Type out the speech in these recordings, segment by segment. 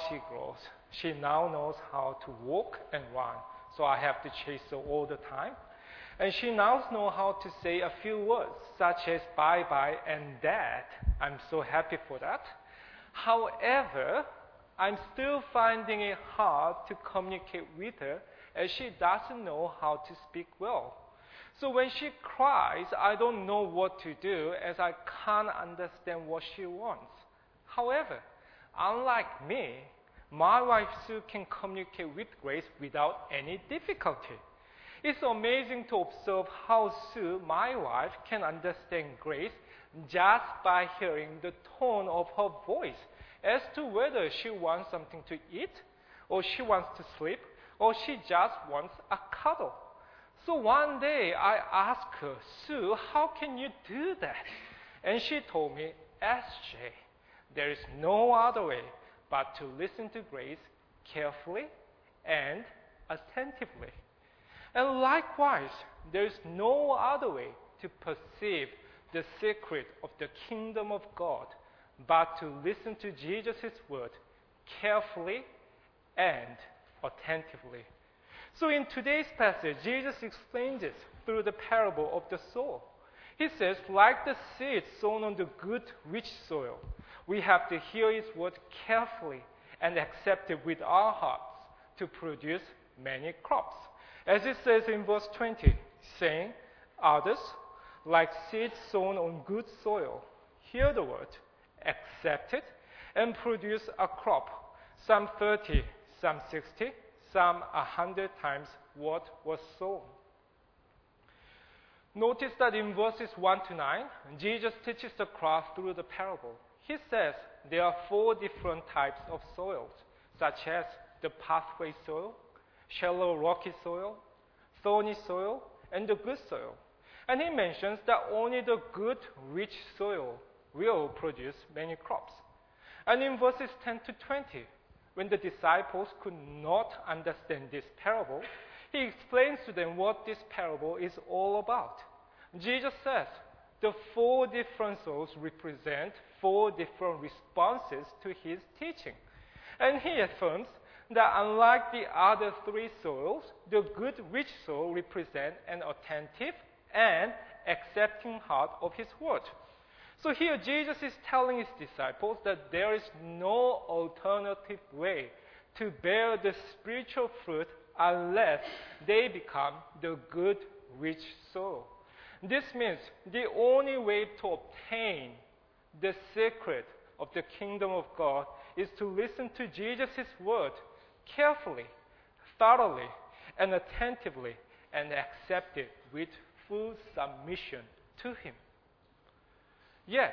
she grows. She now knows how to walk and run, so I have to chase her all the time. And she now knows how to say a few words, such as bye-bye and dad. I'm so happy for that. However, I'm still finding it hard to communicate with her as she doesn't know how to speak well. So when she cries, I don't know what to do as I can't understand what she wants. However, unlike me, my wife Sue can communicate with Grace without any difficulty. It's amazing to observe how Sue, my wife, can understand Grace just by hearing the tone of her voice as to whether she wants something to eat, or she wants to sleep, or she just wants a cuddle. So one day I asked her, Sue, how can you do that? And she told me, SJ, there is no other way but to listen to Grace carefully and attentively. And likewise, there is no other way to perceive the secret of the kingdom of God but to listen to Jesus' word carefully and attentively. So in today's passage, Jesus explains this through the parable of the sower. He says, like the seed sown on the good, rich soil, we have to hear his word carefully and accept it with our hearts to produce many crops. As it says in verse 20, saying, others, like seed sown on good soil, hear the word, accept it, and produce a crop, some 30, some 60, some 100 times what was sown. Notice that in verses 1 to 9, Jesus teaches the cross through the parable. He says there are 4 different types of soils, such as the pathway soil, shallow rocky soil, thorny soil, and the good soil. And he mentions that only the good, rich soil will produce many crops. And in verses 10 to 20, when the disciples could not understand this parable, he explains to them what this parable is all about. Jesus says the 4 different soils represent 4 different responses to his teaching. And he affirms that unlike the other 3 soils, the good, rich soil represents an attentive and accepting heart of his word. So here Jesus is telling his disciples that there is no alternative way to bear the spiritual fruit unless they become the good, rich soil. This means the only way to obtain the secret of the kingdom of God is to listen to Jesus' word carefully, thoroughly, and attentively, and accept it with full submission to him. Yet,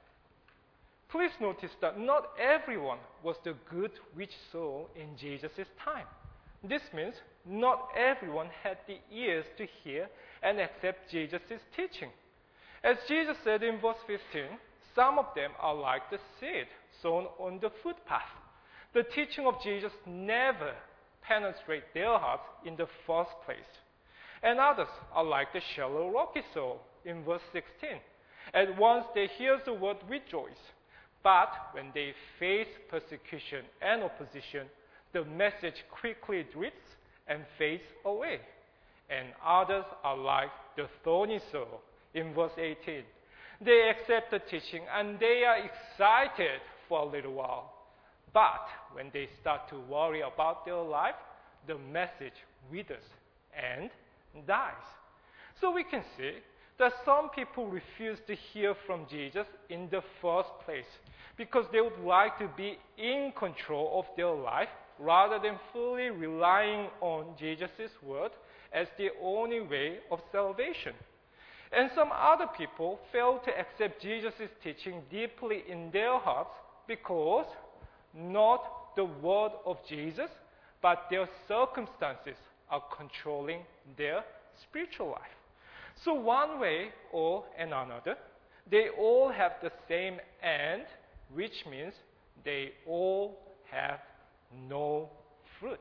please notice that not everyone was the good, rich soul in Jesus' time. This means not everyone had the ears to hear and accept Jesus' teaching. As Jesus said in verse 15, some of them are like the seed sown on the footpath. The teaching of Jesus never penetrates their hearts in the first place. And others are like the shallow, rocky soil in verse 16. At once they hear the word rejoice, but when they face persecution and opposition, the message quickly drifts and fades away. And others are like the thorny soil in verse 18. They accept the teaching and they are excited for a little while. But when they start to worry about their life, the message withers and dies. So we can see that some people refuse to hear from Jesus in the first place because they would like to be in control of their life rather than fully relying on Jesus' word as the only way of salvation. And some other people fail to accept Jesus' teaching deeply in their hearts because not the word of Jesus, but their circumstances are controlling their spiritual life. So one way or another, they all have the same end, which means they all have no fruit.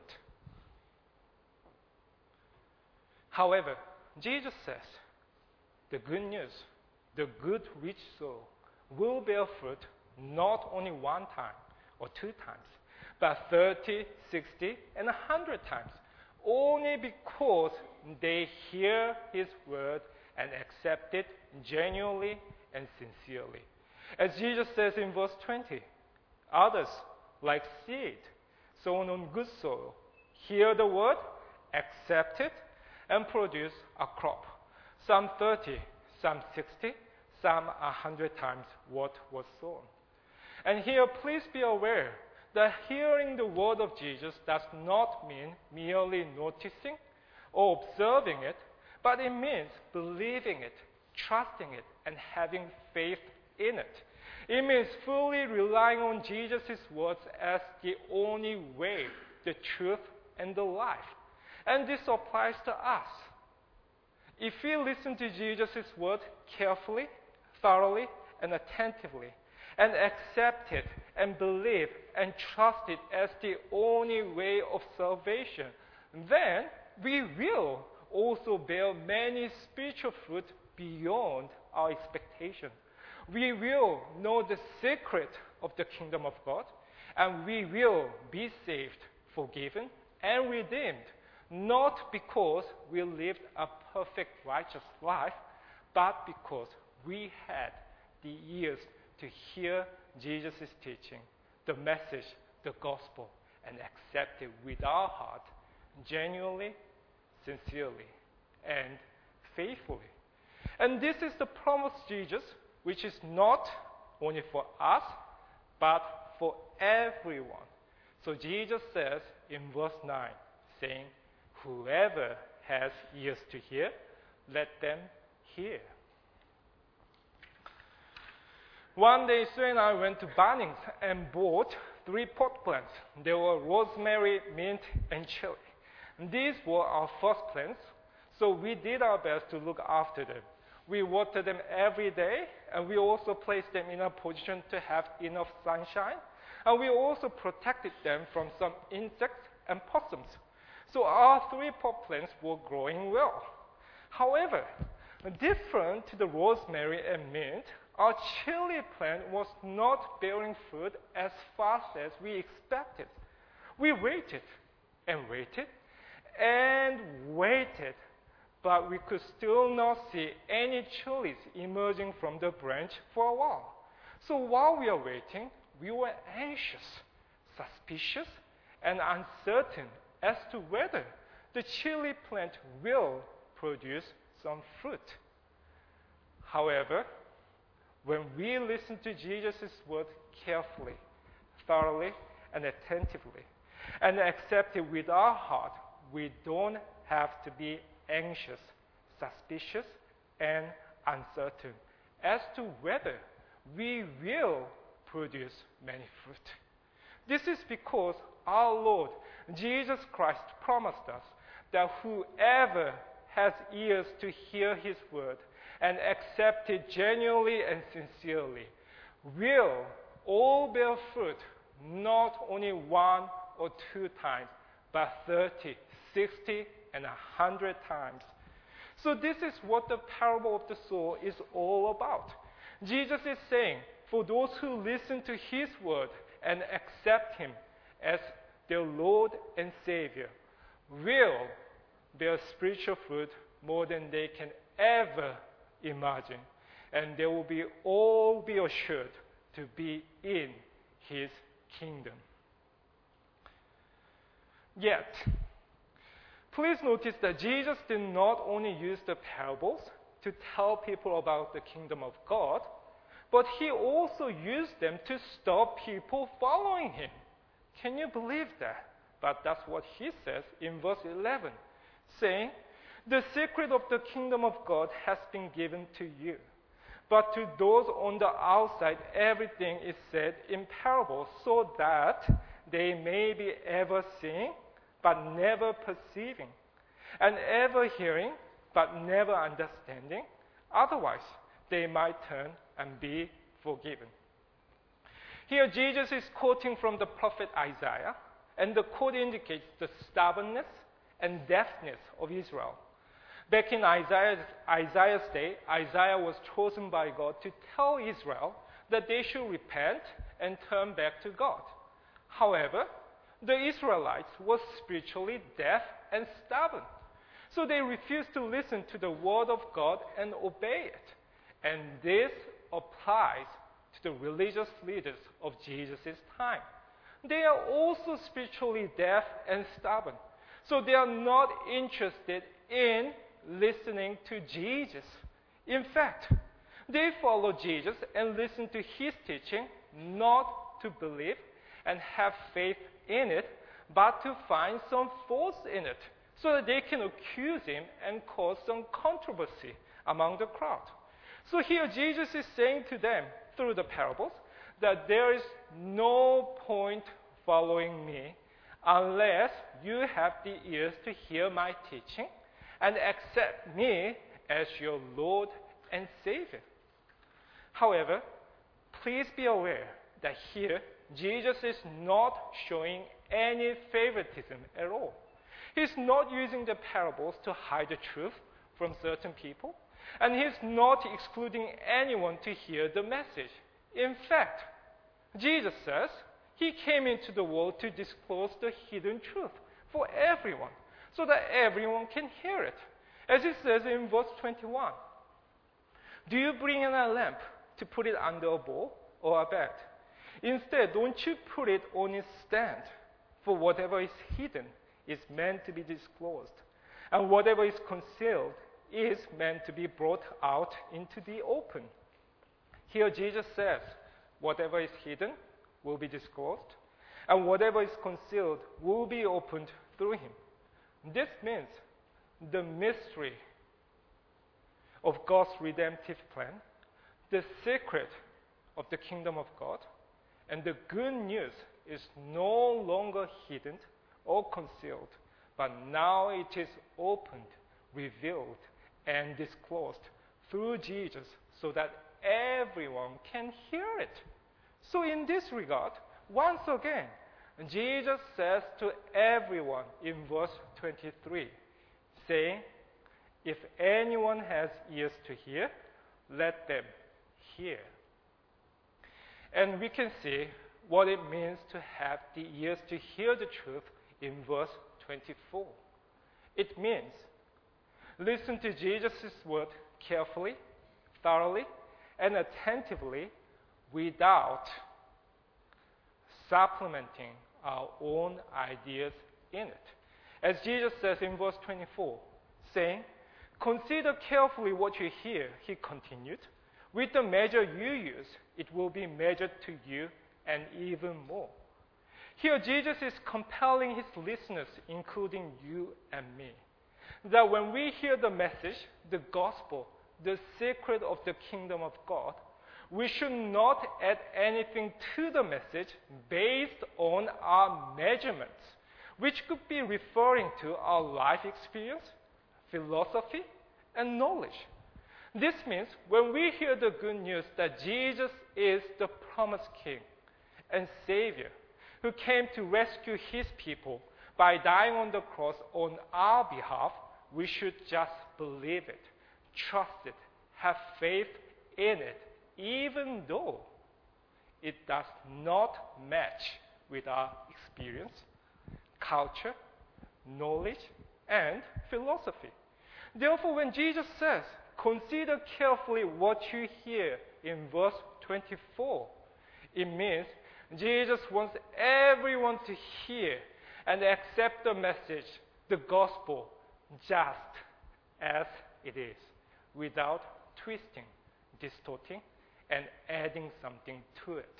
However, Jesus says, the good news, the good rich soil will bear fruit not only 1 time or 2 times, but 30, 60, and 100 times, only because they hear his word and accept it genuinely and sincerely. As Jesus says in verse 20, others, like seed sown on good soil, hear the word, accept it, and produce a crop. Some 30, some 60, some 100 times what was sown. And here, please be aware that hearing the word of Jesus does not mean merely noticing or observing it, but it means believing it, trusting it, and having faith in it. It means fully relying on Jesus' words as the only way, the truth, and the life. And this applies to us. If we listen to Jesus' word carefully, thoroughly, and attentively, and accept it, and believe, and trust it as the only way of salvation, then we will also bear many spiritual fruit beyond our expectation. We will know the secret of the kingdom of God, and we will be saved, forgiven, and redeemed, not because we lived a perfect righteous life, but because we had the ears to hear Jesus' teaching, the message, the gospel, and accept it with our heart, genuinely, sincerely, and faithfully. And this is the promise of Jesus, which is not only for us, but for everyone. So Jesus says in verse 9, saying, whoever has ears to hear, let them hear. One day, Sue and I went to Bunnings and bought 3 pot plants. They were rosemary, mint, and chili. And these were our first plants, so we did our best to look after them. We watered them every day, and we also placed them in a position to have enough sunshine. And we also protected them from some insects and possums. So our 3 pot plants were growing well. However, different to the rosemary and mint, our chili plant was not bearing fruit as fast as we expected. We waited and waited and waited, but we could still not see any chilies emerging from the branch for a while. So while we were waiting, we were anxious, suspicious, and uncertain as to whether the chili plant will produce some fruit. However, when we listen to Jesus' word carefully, thoroughly, and attentively, and accept it with our heart, we don't have to be anxious, suspicious, and uncertain as to whether we will produce many fruit. This is because our Lord Jesus Christ promised us that whoever has ears to hear his word and accept it genuinely and sincerely will all bear fruit, not only 1 or 2 times, but 30, 60, and 100 times. So this is what the parable of the sower is all about. Jesus is saying, for those who listen to his word and accept him as their Lord and Savior, will bear spiritual fruit more than they can ever imagine. And they will all be assured to be in his kingdom. Yet, please notice that Jesus did not only use the parables to tell people about the kingdom of God, but he also used them to stop people following him. Can you believe that? But that's what he says in verse 11, saying, the secret of the kingdom of God has been given to you. But to those on the outside, everything is said in parables, so that they may be ever seeing, but never perceiving, and ever hearing, but never understanding. Otherwise, they might turn and be forgiven. Here, Jesus is quoting from the prophet Isaiah, and the quote indicates the stubbornness and deafness of Israel. Back in Isaiah's day, Isaiah was chosen by God to tell Israel that they should repent and turn back to God. However, the Israelites were spiritually deaf and stubborn. So they refused to listen to the word of God and obey it. And this applies to the religious leaders of Jesus' time. They are also spiritually deaf and stubborn. So they are not interested in listening to Jesus. In fact, they follow Jesus and listen to his teaching not to believe and have faith in it, but to find some faults in it, so that they can accuse him and cause some controversy among the crowd. So here Jesus is saying to them through the parables that there is no point following me unless you have the ears to hear my teaching and accept me as your Lord and Savior. However, please be aware that here Jesus is not showing any favoritism at all. He's not using the parables to hide the truth from certain people, and he's not excluding anyone to hear the message. In fact, Jesus says he came into the world to disclose the hidden truth for everyone, so that everyone can hear it. As he says in verse 21, do you bring in a lamp to put it under a bowl or a bed? Instead, don't you put it on its stand, for whatever is hidden is meant to be disclosed, and whatever is concealed is meant to be brought out into the open. Here Jesus says, whatever is hidden will be disclosed, and whatever is concealed will be opened through him. This means the mystery of God's redemptive plan, the secret of the kingdom of God, and the good news is no longer hidden or concealed, but now it is opened, revealed, and disclosed through Jesus so that everyone can hear it. So in this regard, once again, Jesus says to everyone in verse 23, saying, if anyone has ears to hear, let them hear. And we can see what it means to have the ears to hear the truth in verse 24. It means listen to Jesus' word carefully, thoroughly, and attentively without supplementing our own ideas in it. As Jesus says in verse 24, saying, consider carefully what you hear, he continued. With the measure you use, it will be measured to you and even more. Here, Jesus is compelling his listeners, including you and me, that when we hear the message, the gospel, the secret of the kingdom of God, we should not add anything to the message based on our measurements, which could be referring to our life experience, philosophy, and knowledge. This means when we hear the good news that Jesus is the promised King and Savior who came to rescue his people by dying on the cross on our behalf, we should just believe it, trust it, have faith in it, even though it does not match with our experience, culture, knowledge, and philosophy. Therefore, when Jesus says, consider carefully what you hear in verse 24, it means Jesus wants everyone to hear and accept the message, the gospel, just as it is, without twisting, distorting, and adding something to it.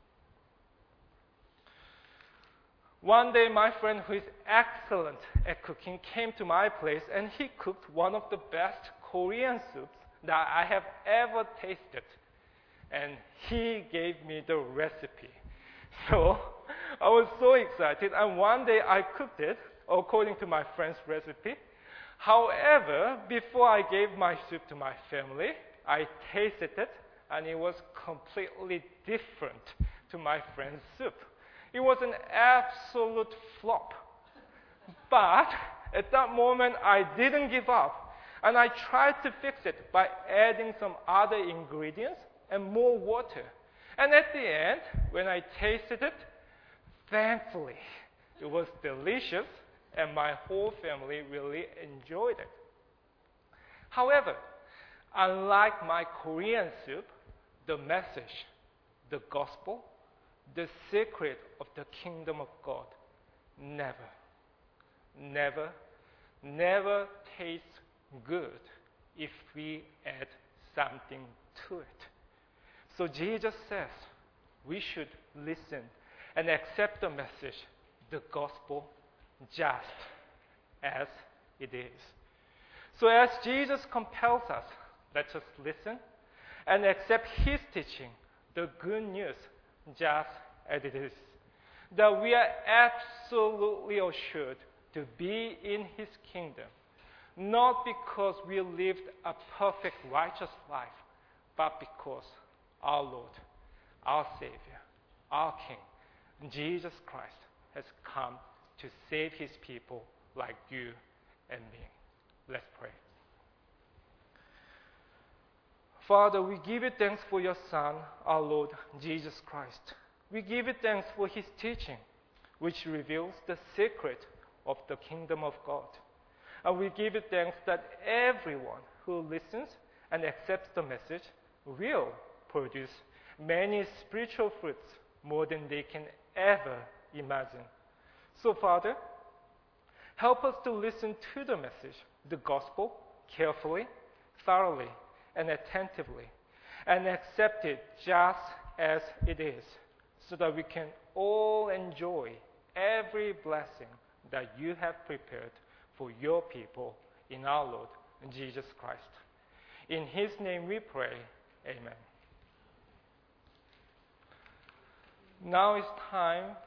One day, my friend who is excellent at cooking came to my place and he cooked one of the best Korean soups that I have ever tasted. And he gave me the recipe. So I was so excited, and one day I cooked it according to my friend's recipe. However, before I gave my soup to my family, I tasted it, and it was completely different to my friend's soup. It was an absolute flop. But at that moment, I didn't give up, and I tried to fix it by adding some other ingredients and more water. And at the end, when I tasted it, thankfully, It was delicious, and my whole family really enjoyed it. However, unlike my Korean soup, the message, the gospel, the secret of the kingdom of God never, never, never tastes good if we add something to it. So Jesus says we should listen and accept the message, the gospel, just as it is. So as Jesus compels us, let us listen and accept his teaching, the good news, just as it is. That we are absolutely assured to be in his kingdom, not because we lived a perfect, righteous life, but because our Lord, our Savior, our King, Jesus Christ, has come to save his people like you and me. Let's pray. Father, we give you thanks for your Son, our Lord Jesus Christ. We give you thanks for his teaching, which reveals the secret of the kingdom of God. And we give you thanks that everyone who listens and accepts the message will produce many spiritual fruits more than they can ever imagine. So, Father, help us to listen to the message, the gospel, carefully, thoroughly, and attentively, and accept it just as it is, so that we can all enjoy every blessing that you have prepared for your people in our Lord Jesus Christ. In his name we pray, amen. Now it's time